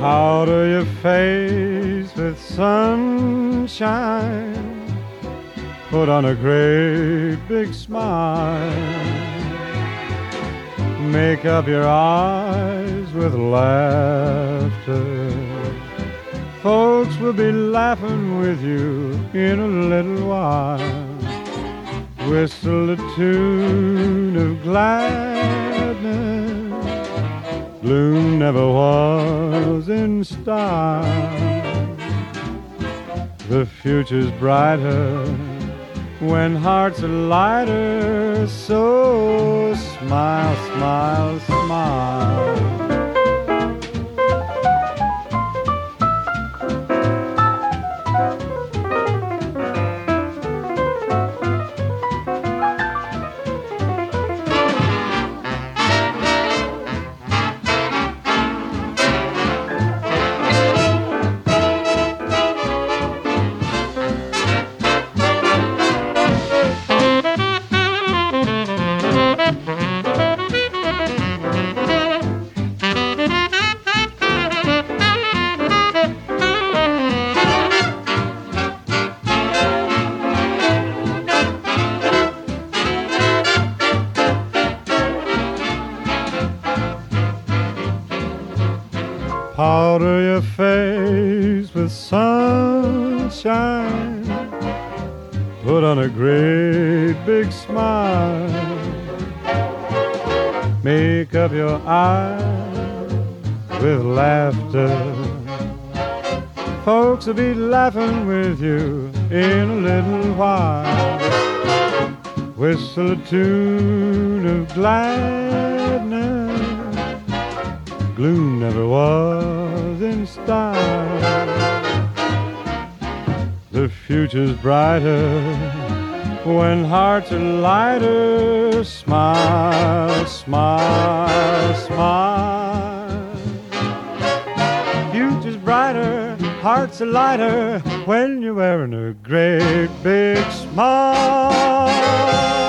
Powder your face with sunshine. Put on a great big smile. Make up your eyes with laughter. Folks will be laughing with you in a little while. Whistle a tune of gladness. Gloom never was in style. The future's brighter when hearts are lighter. So smile, smile, smile. Powder your face with sunshine. Put on a great big smile. Make up your eyes with laughter. Folks will be laughing with you in a little while. Whistle a tune of gladness. Gloom never was in style. The future's brighter when hearts are lighter. Smile, smile, smile. Future's brighter, hearts are lighter when you're wearing a great big smile.